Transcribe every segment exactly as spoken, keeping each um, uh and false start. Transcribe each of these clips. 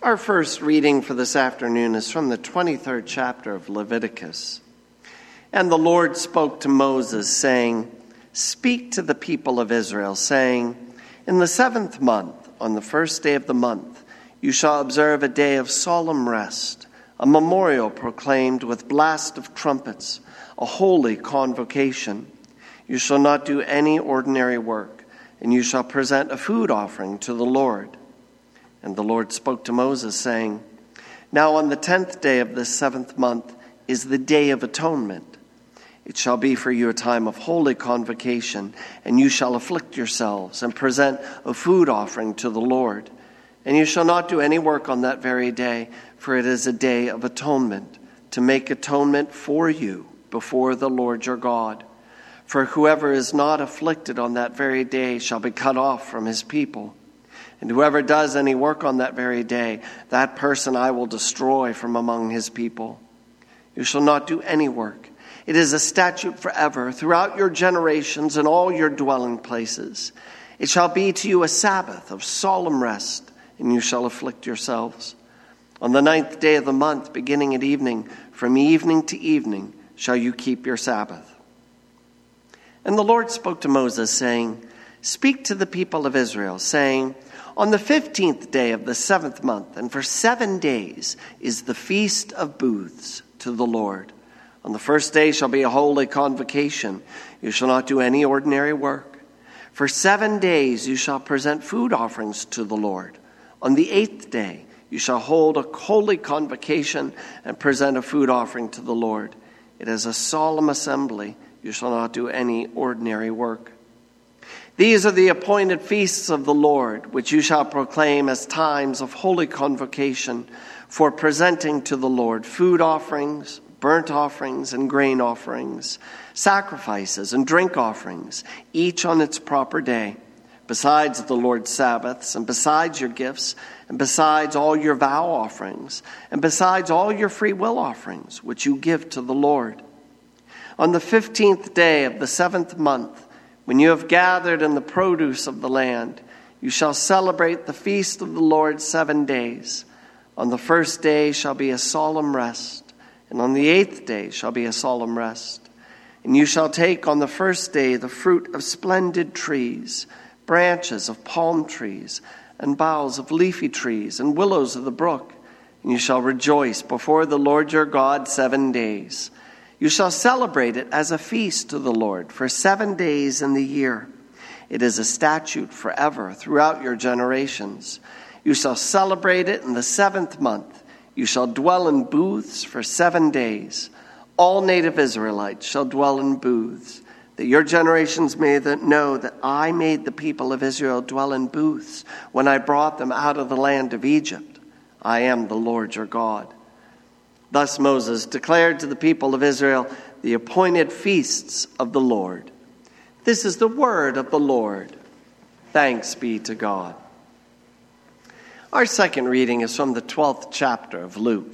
Our first reading for this afternoon is from the twenty-third chapter of Leviticus. And the Lord spoke to Moses, saying, "Speak to the people of Israel, saying, in the seventh month, on the first day of the month, you shall observe a day of solemn rest, a memorial proclaimed with blast of trumpets, a holy convocation. You shall not do any ordinary work, and you shall present a food offering to the Lord." And the Lord spoke to Moses, saying, "Now on the tenth day of this seventh month is the Day of Atonement. It shall be for you a time of holy convocation, and you shall afflict yourselves and present a food offering to the Lord. And you shall not do any work on that very day, for it is a day of atonement, to make atonement for you before the Lord your God. For whoever is not afflicted on that very day shall be cut off from his people. And whoever does any work on that very day, that person I will destroy from among his people. You shall not do any work. It is a statute forever throughout your generations in all your dwelling places. It shall be to you a Sabbath of solemn rest, and you shall afflict yourselves. On the ninth day of the month, beginning at evening, from evening to evening, shall you keep your Sabbath." And the Lord spoke to Moses, saying, "Speak to the people of Israel, saying, on the fifteenth day of the seventh month, and for seven days, is the Feast of Booths to the Lord. On the first day shall be a holy convocation. You shall not do any ordinary work. For seven days you shall present food offerings to the Lord. On the eighth day you shall hold a holy convocation and present a food offering to the Lord. It is a solemn assembly. You shall not do any ordinary work. These are the appointed feasts of the Lord, which you shall proclaim as times of holy convocation for presenting to the Lord food offerings, burnt offerings, and grain offerings, sacrifices and drink offerings, each on its proper day, besides the Lord's Sabbaths, and besides your gifts, and besides all your vow offerings, and besides all your free will offerings, which you give to the Lord. On the fifteenth day of the seventh month, when you have gathered in the produce of the land, you shall celebrate the feast of the Lord seven days. On the first day shall be a solemn rest, and on the eighth day shall be a solemn rest. And you shall take on the first day the fruit of splendid trees, branches of palm trees, and boughs of leafy trees, and willows of the brook. And you shall rejoice before the Lord your God seven days. You shall celebrate it as a feast to the Lord for seven days in the year. It is a statute forever throughout your generations. You shall celebrate it in the seventh month. You shall dwell in booths for seven days. All native Israelites shall dwell in booths, that your generations may know that I made the people of Israel dwell in booths when I brought them out of the land of Egypt. I am the Lord your God." Thus Moses declared to the people of Israel the appointed feasts of the Lord. This is the word of the Lord. Thanks be to God. Our second reading is from the twelfth chapter of Luke.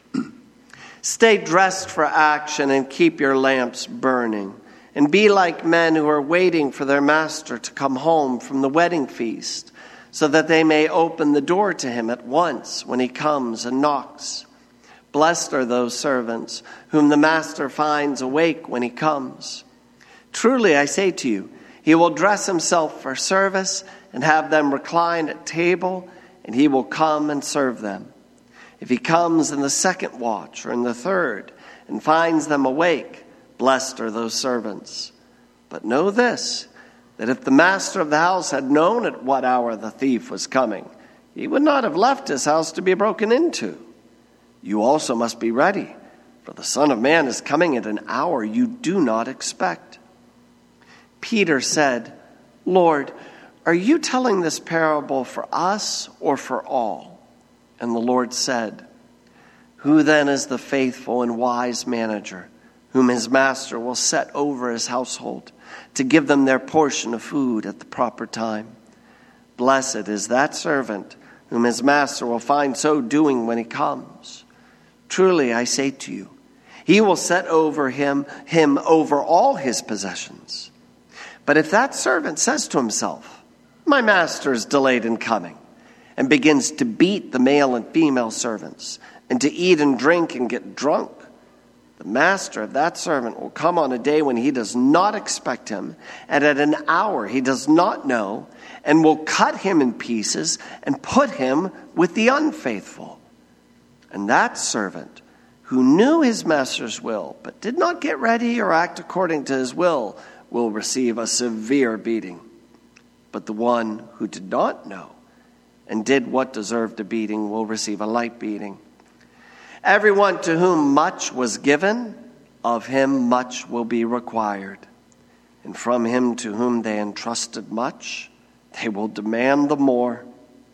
"Stay dressed for action and keep your lamps burning, and be like men who are waiting for their master to come home from the wedding feast, so that they may open the door to him at once when he comes and knocks. Blessed are those servants whom the master finds awake when he comes. Truly, I say to you, he will dress himself for service and have them recline at table, and he will come and serve them. If he comes in the second watch or in the third and finds them awake, blessed are those servants. But know this, that if the master of the house had known at what hour the thief was coming, he would not have left his house to be broken into. You also must be ready, for the Son of Man is coming at an hour you do not expect." Peter said, "Lord, are you telling this parable for us or for all?" And the Lord said, "Who then is the faithful and wise manager, whom his master will set over his household, to give them their portion of food at the proper time? Blessed is that servant whom his master will find so doing when he comes. Truly, I say to you, he will set over him, him over all his possessions. But if that servant says to himself, 'My master is delayed in coming,' and begins to beat the male and female servants, and to eat and drink and get drunk, the master of that servant will come on a day when he does not expect him, and at an hour he does not know, and will cut him in pieces and put him with the unfaithful. And that servant who knew his master's will, but did not get ready or act according to his will, will receive a severe beating. But the one who did not know and did what deserved a beating will receive a light beating. Everyone to whom much was given, of him much will be required. And from him to whom they entrusted much, they will demand the more.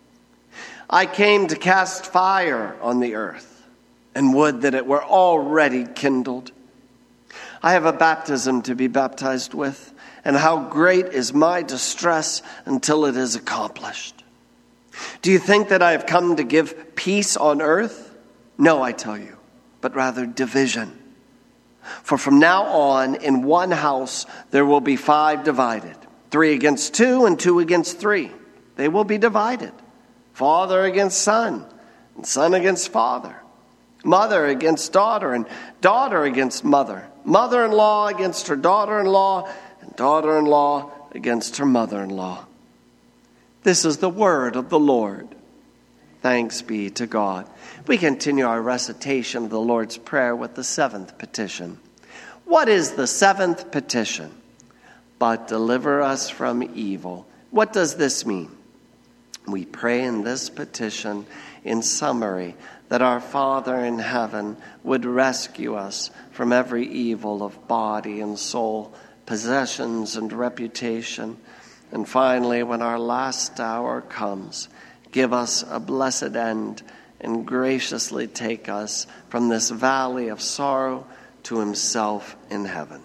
I came to cast fire on the earth, and would that it were already kindled. I have a baptism to be baptized with, and how great is my distress until it is accomplished. Do you think that I have come to give peace on earth? No, I tell you, but rather division. For from now on, in one house there will be five divided, three against two and two against three. They will be divided. Father against son, and son against father. Mother against daughter, and daughter against mother. Mother-in-law against her daughter-in-law, and daughter-in-law against her mother-in-law. This is the word of the Lord. Thanks be to God. We continue our recitation of the Lord's Prayer with the seventh petition. What is the seventh petition? But deliver us from evil. What does this mean? We pray in this petition, in summary, that our Father in heaven would rescue us from every evil of body and soul, possessions and reputation. And finally, when our last hour comes, give us a blessed end and graciously take us from this valley of sorrow to himself in heaven.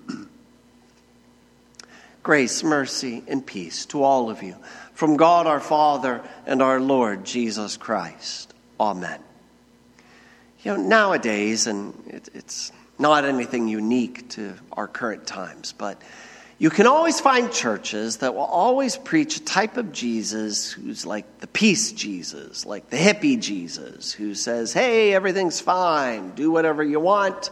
Grace, mercy, and peace to all of you from God our Father and our Lord Jesus Christ. Amen. You know, nowadays, and it, it's not anything unique to our current times, but you can always find churches that will always preach a type of Jesus who's like the peace Jesus, like the hippie Jesus, who says, hey, everything's fine, do whatever you want,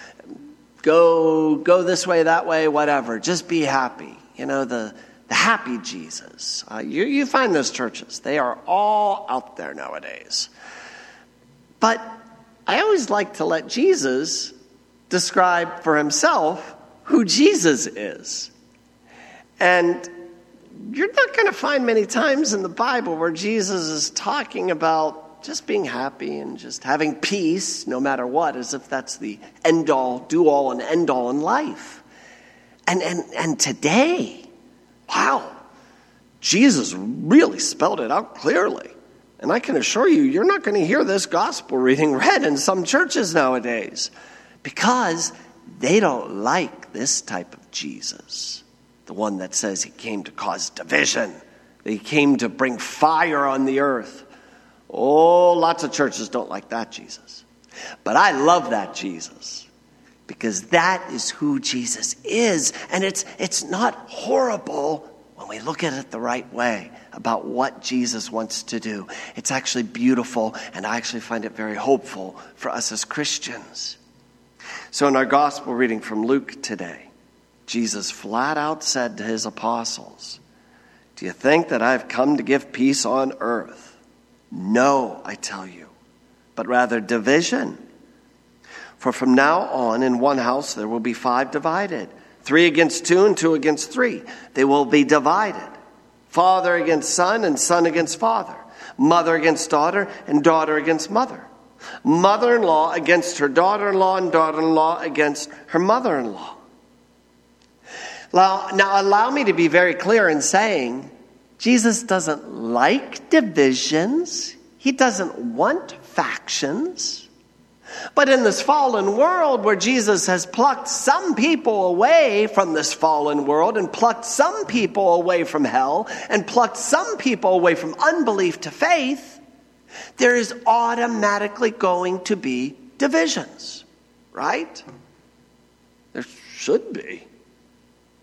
go go this way, that way, whatever, just be happy. You know, the, the happy Jesus. Uh, you, you find those churches. They are all out there nowadays. But I always like to let Jesus describe for himself who Jesus is. And you're not going to find many times in the Bible where Jesus is talking about just being happy and just having peace no matter what, as if that's the end-all, do-all, and end-all in life. And, and, and today, wow, Jesus really spelled it out clearly. And I can assure you, you're not going to hear this gospel reading read in some churches nowadays because they don't like this type of Jesus. The one that says he came to cause division, that he came to bring fire on the earth. Oh, lots of churches don't like that Jesus. But I love that Jesus because that is who Jesus is. And it's it's not horrible when we look at it the right way about what Jesus wants to do. It's actually beautiful, and I actually find it very hopeful for us as Christians. So in our gospel reading from Luke today, Jesus flat out said to his apostles, do you think that I've come to give peace on earth? No, I tell you, but rather division. For from now on in one house there will be five divided, three against two and two against three. They will be divided. Father against son and son against father. Mother against daughter and daughter against mother. Mother-in-law against her daughter-in-law and daughter-in-law against her mother-in-law. Now, now, allow me to be very clear in saying Jesus doesn't like divisions. He doesn't want factions. But in this fallen world where Jesus has plucked some people away from this fallen world and plucked some people away from hell and plucked some people away from unbelief to faith, there is automatically going to be divisions, right? There should be.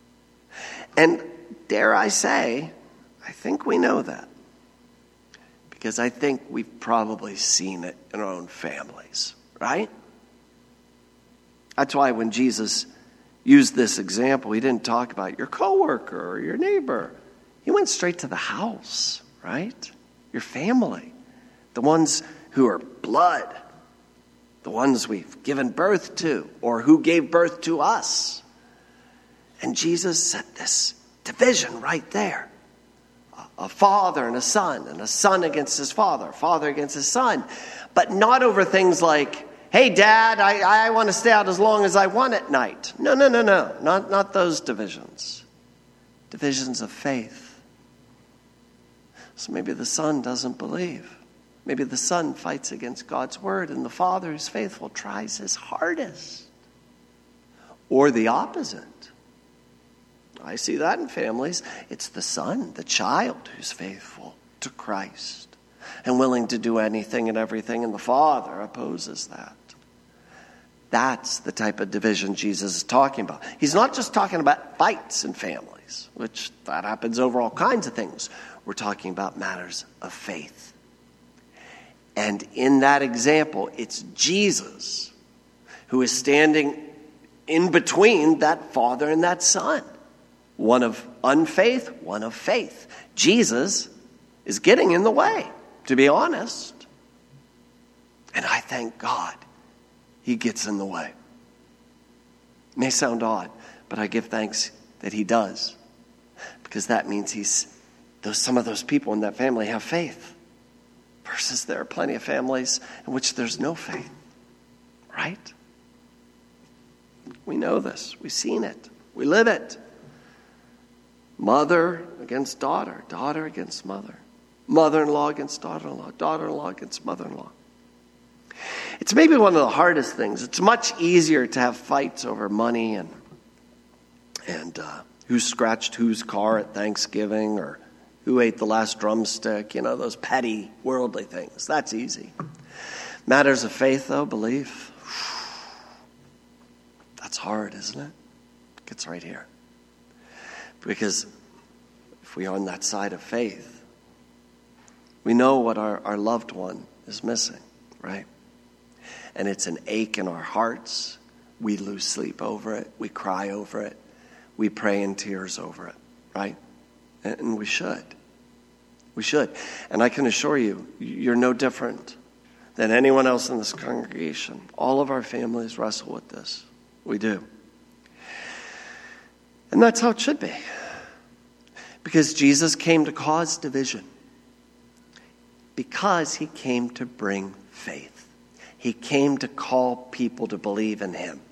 And dare I say, I think we know that. because I think we've probably seen it in our own families, right? That's why when Jesus used this example, he didn't talk about your coworker or your neighbor. He went straight to the house, right? Your family, the ones who are blood, the ones we've given birth to or who gave birth to us. And Jesus set this division right there. A father and a son, and a son against his father, a father against his son. But not over things like, hey, Dad, I, I want to stay out as long as I want at night. No, no, no, no. Not, not those divisions. Divisions of faith. So maybe the son doesn't believe. Maybe the son fights against God's word, and the father who's faithful tries his hardest. Or the opposite. I see that in families. It's the son, the child, who's faithful to Christ and willing to do anything and everything, and the father opposes that. That's the type of division Jesus is talking about. He's not just talking about fights in families, which that happens over all kinds of things. We're talking about matters of faith. And in that example, it's Jesus who is standing in between that father and that son. One of unfaith, one of faith. Jesus is getting in the way, to be honest. And I thank God he gets in the way. It may sound odd, but I give thanks that he does. Because that means he's those some of those people in that family have faith. Versus there are plenty of families in which there's no faith. Right? We know this. We've seen it. We live it. Mother against daughter, daughter against mother, mother-in-law against daughter-in-law, daughter-in-law against mother-in-law. It's maybe one of the hardest things. It's much easier to have fights over money and and uh, who scratched whose car at Thanksgiving or who ate the last drumstick, you know, those petty worldly things. That's easy. Matters of faith, though, belief, that's hard, isn't it? It gets right here. Because if we are on that side of faith, we know what our, our loved one is missing, right? And it's an ache in our hearts. We lose sleep over it. We cry over it. We pray in tears over it, right? And, and we should. We should. And I can assure you, you're no different than anyone else in this congregation. All of our families wrestle with this. We do. And that's how it should be. Because Jesus came to cause division. Because he came to bring faith. He came to call people to believe in him.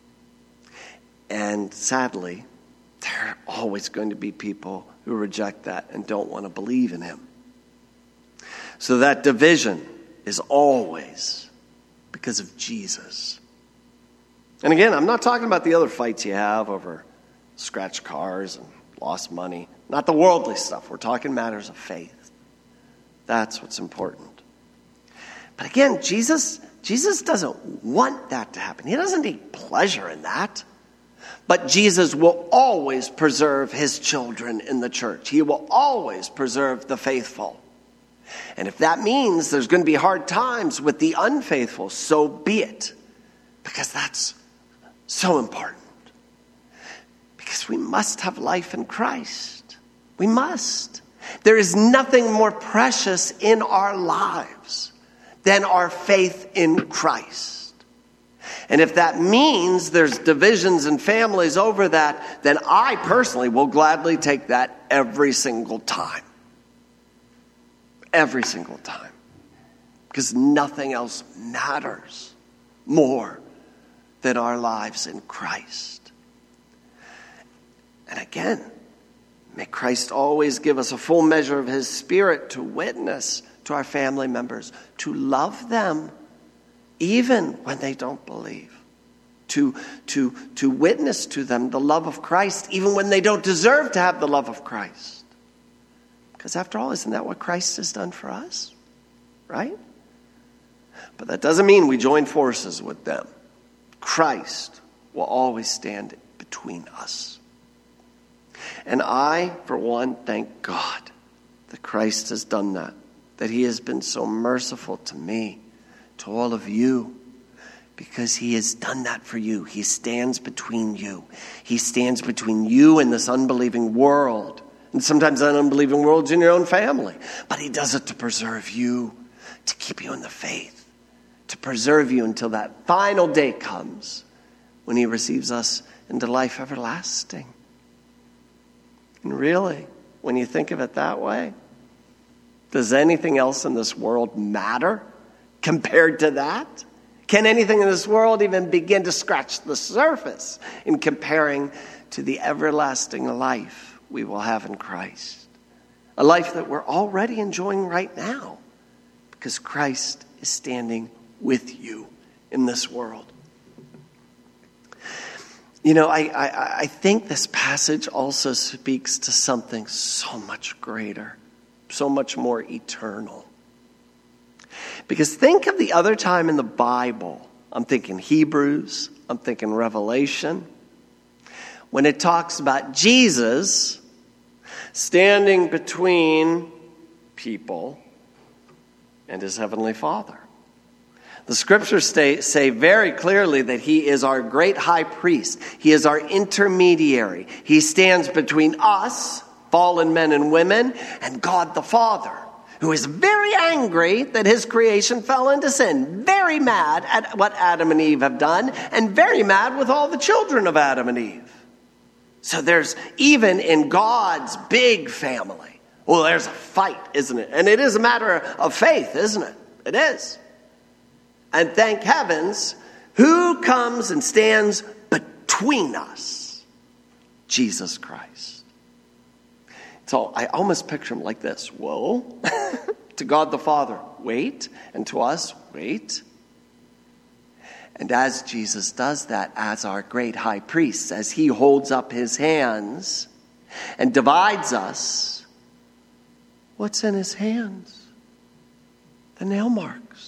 And sadly, there are always going to be people who reject that and don't want to believe in him. So that division is always because of Jesus. And again, I'm not talking about the other fights you have over scratched cars and lost money. Not the worldly stuff. We're talking matters of faith. That's what's important. But again, Jesus, Jesus doesn't want that to happen. He doesn't take pleasure in that. But Jesus will always preserve his children in the church. He will always preserve the faithful. And if that means there's going to be hard times with the unfaithful, so be it. Because that's so important. Because we must have life in Christ. We must. There is nothing more precious in our lives than our faith in Christ. And if that means there's divisions in families over that, then I personally will gladly take that every single time. Every single time. Because nothing else matters more than our lives in Christ. And again, may Christ always give us a full measure of his Spirit to witness to our family members, to love them even when they don't believe, to, to, to witness to them the love of Christ even when they don't deserve to have the love of Christ. Because after all, isn't that what Christ has done for us? Right? But that doesn't mean we join forces with them. Christ will always stand between us. And I, for one, thank God that Christ has done that. that he has been so merciful to me, to all of you, because he has done that for you. He stands between you. He stands between you and this unbelieving world. And sometimes that unbelieving world's in your own family. But he does it to preserve you, to keep you in the faith, to preserve you until that final day comes when he receives us into life everlasting. And really, when you think of it that way, does anything else in this world matter compared to that? Can anything in this world even begin to scratch the surface in comparing to the everlasting life we will have in Christ? A life that we're already enjoying right now because Christ is standing with you in this world. You know, I, I, I think this passage also speaks to something so much greater, so much more eternal. Because think of the other time in the Bible. I'm thinking Hebrews, I'm thinking Revelation, when it talks about Jesus standing between people and his heavenly Father. The scriptures say, say very clearly that he is our great high priest. He is our intermediary. He stands between us, fallen men and women, and God the Father, who is very angry that his creation fell into sin, very mad at what Adam and Eve have done, and very mad with all the children of Adam and Eve. So there's, even in God's big family, well, there's a fight, isn't it? And it is a matter of faith, isn't it? It is. And thank heavens, who comes and stands between us? Jesus Christ. So I almost picture him like this. Whoa. To God the Father, wait. And to us, wait. And as Jesus does that, as our great high priest, as he holds up his hands and divides us, what's in his hands? The nail marks.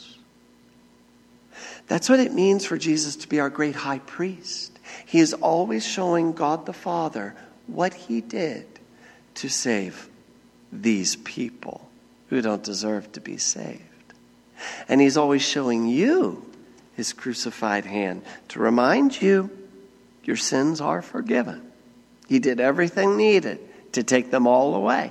That's what it means for Jesus to be our great high priest. He is always showing God the Father what he did to save these people who don't deserve to be saved. And he's always showing you his crucified hand to remind you your sins are forgiven. He did everything needed to take them all away.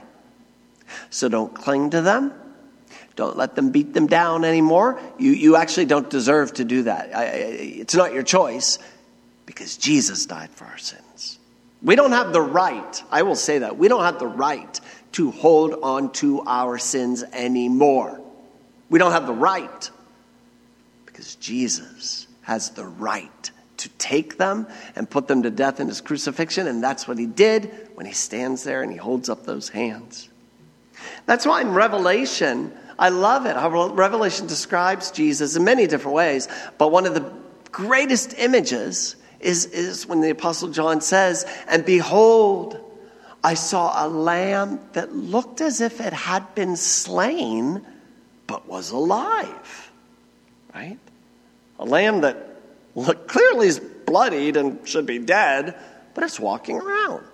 So don't cling to them. Don't let them beat them down anymore. You, you actually don't deserve to do that. I, I, it's not your choice because Jesus died for our sins. We don't have the right, I will say that, we don't have the right to hold on to our sins anymore. We don't have the right because Jesus has the right to take them and put them to death in his crucifixion, and that's what he did when he stands there and he holds up those hands. That's why in Revelation, I love it how Revelation describes Jesus in many different ways, but one of the greatest images is, is when the Apostle John says, "And behold, I saw a lamb that looked as if it had been slain, but was alive." Right? A lamb that look, clearly is bloodied and should be dead, but it's walking around.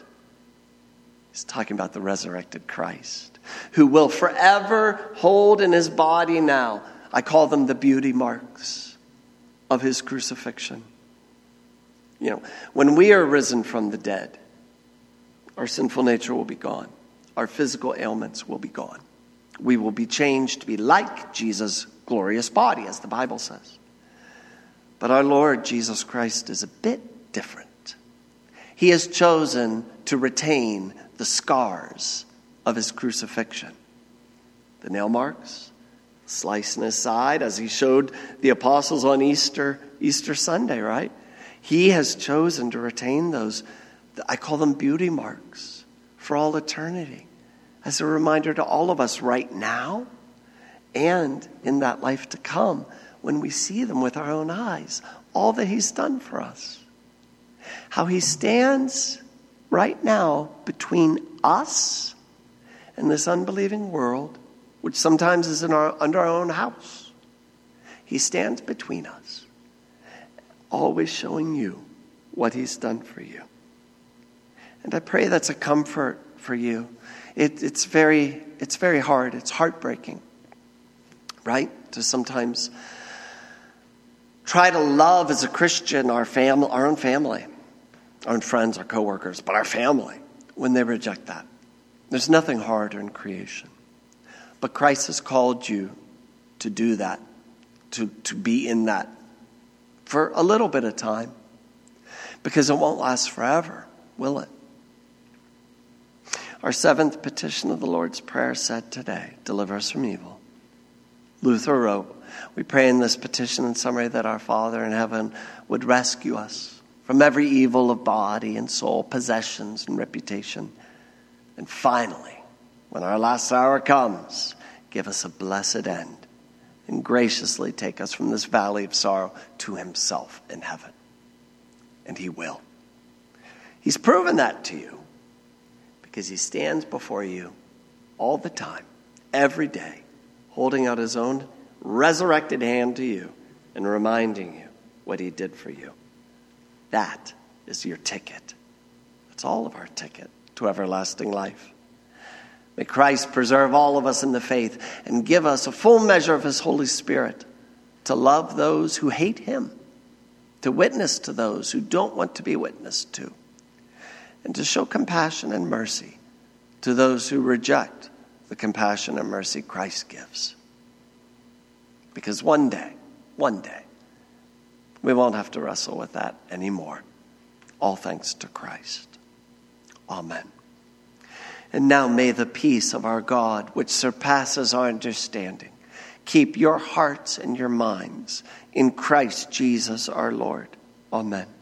He's talking about the resurrected Christ, who will forever hold in his body now, I call them the beauty marks of his crucifixion. You know, when we are risen from the dead, our sinful nature will be gone. Our physical ailments will be gone. We will be changed to be like Jesus' glorious body, as the Bible says. But our Lord Jesus Christ is a bit different. He has chosen to retain the scars of his crucifixion. The nail marks, slice in his side, as he showed the apostles on Easter, Easter Sunday, right? He has chosen to retain those, I call them beauty marks, for all eternity, as a reminder to all of us right now and in that life to come when we see them with our own eyes, all that he's done for us. How he stands right now between us and this unbelieving world, which sometimes is in our, under our own house. He stands between us, always showing you what he's done for you. And I pray that's a comfort for you. It, it's very, it's very hard. It's heartbreaking right? To sometimes try to love as a Christian our family, our own family, our own friends, our coworkers, but our family, when they reject that. There's nothing harder in creation. But Christ has called you to do that, to, to be in that for a little bit of time, because it won't last forever, will it? Our seventh petition of the Lord's Prayer said today, deliver us from evil. Luther wrote, we pray in this petition in summary that our Father in heaven would rescue us from every evil of body and soul, possessions and reputation. And finally, when our last hour comes, give us a blessed end and graciously take us from this valley of sorrow to himself in heaven. And he will. He's proven that to you because he stands before you all the time, every day, holding out his own resurrected hand to you and reminding you what he did for you. That is your ticket. That's all of our ticket to everlasting life. May Christ preserve all of us in the faith and give us a full measure of his Holy Spirit to love those who hate him, to witness to those who don't want to be witnessed to, and to show compassion and mercy to those who reject the compassion and mercy Christ gives. Because one day, one day, we won't have to wrestle with that anymore. All thanks to Christ. Amen. And now may the peace of our God, which surpasses our understanding, keep your hearts and your minds in Christ Jesus our Lord. Amen.